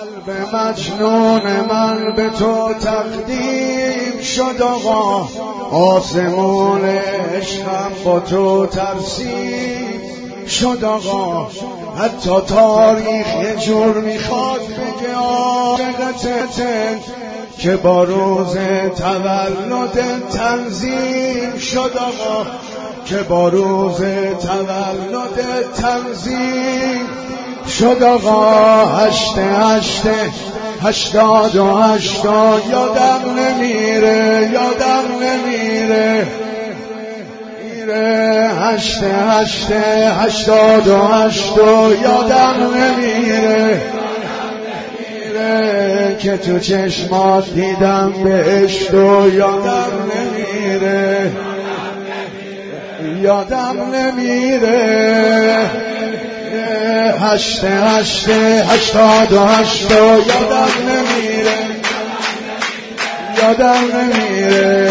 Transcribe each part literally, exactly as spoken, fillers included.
قلب مجنون من به تو تقدیم شد آقا، آسمون عشقم با تو ترسیم شد آقا. حتی تاریخ یه جور میخواد بگه عاشقتن که با روز تولد تنظیم شد آقا، که با روز تولد تنظیم شد آقا. هشته هشته هشتاد و هشتا یادم نمیره، یادم نمیره میره. هشته هشته هشتاد و هشتا یادم نمیره میره، که تو چشمات دیدم بهشت و یادم نمیره، یادم نمیره. هشته هشته هشتاد و هشتا یادم نمیره، یادم نمیره.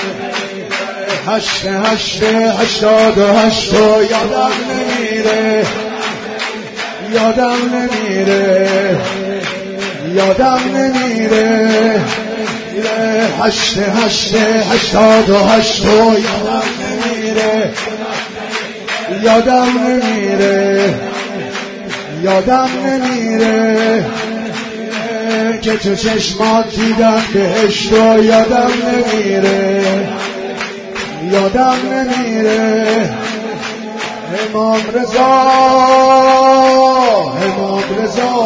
هشته هشته هشتاد و هشتا یادم نمیره، یادم نمیره، یادم نمیره. هشته هشته هشتاد و هشتا یادم نمیره، یادم نمیره، یادم نمیره، که تو چشمات دیدم بهشت و یادم نمیره، یادم نمیره. امام رضا، امام رضا،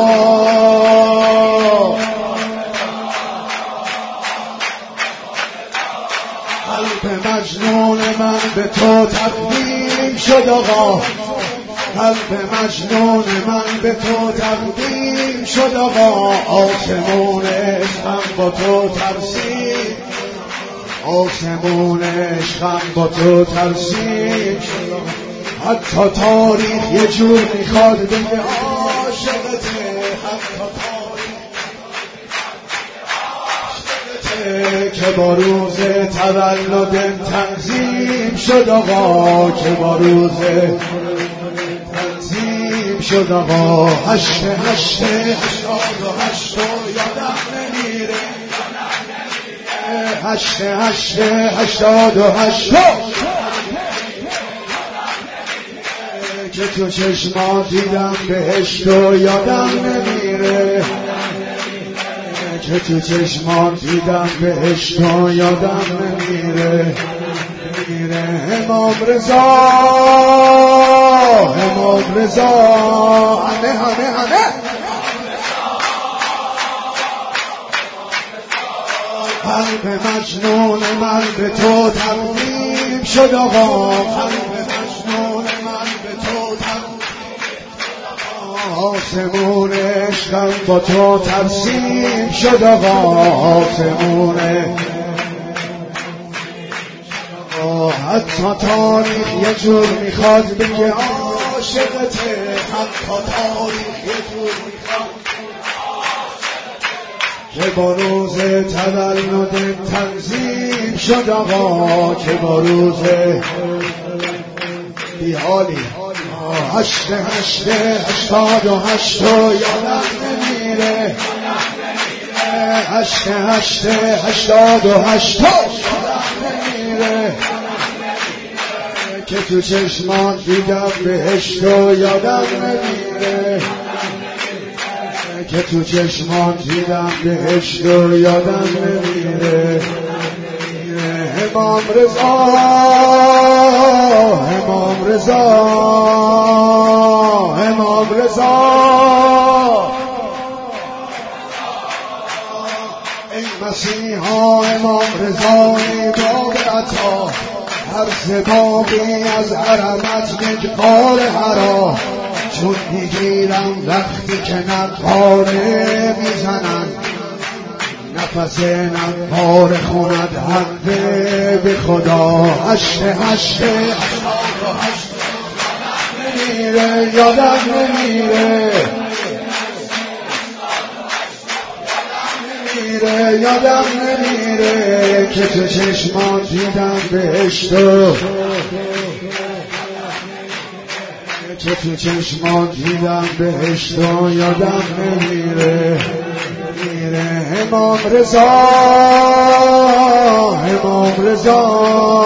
قلب مجنون من به تو تقدیم شد آقا، قلب مجنون من به تو تقدیم شد آقا. آسمون عشقم با تو ترسیم، آسمون عشقم با تو ترسیم شد آقا. حتی تاریخ یه جور میخواد بگه عاشقته، حتی تاریخ عاشقته، که با روز تولد تنظیم شد آقا، که با روز تنظیم شد آقا. هشته هشته هشتاد و هشتا یادم نمیره، هشته هشته هشتاد و هشتا، که تو چشمات دیدم بهشت و یادم نمیره، که تو چشمات دیدم بهشت و یادم نمیره میره. امام رضا، امام رضا، همه همه همه. قلب مجنون من به تو تقدیم شد آقا، قلب مجنون من به تو تقدیم شد آقا. آسمون عشقم با تو ترسیم شد آقا، آسمون حتی تاریخ یه جور میخواد بگه عاشقته، حتی تاریخ یه جور میخواد که با روز تولد تنظیم شد آقا، که با روز بیحالی. هشته هشته هشتاد و هشتا یادم نمیره، هشته هشته هشتاد و هشتا نمیره، که تو چشمان دیدم بهشت و یادم نمیره، که تو چشمان دیدم بهشت و یادم نمیره. امام رضا، امام رضا، امام رضا، ای مسیحا امام رضا، ای باب عطا، هر سبابی از حرمت مجبار حرا، چون میگیرم وقتی که نقاره میزنن، نفس نقاره خوند حقه به خدا. هشته هشته نمیره، یادم نمیره، نمیره، یادم نمیره، که تو چشمان دیدم بهشت و که تو چشمان دیدم بهشت و یادم نمیره میره. امام رضا امام رضا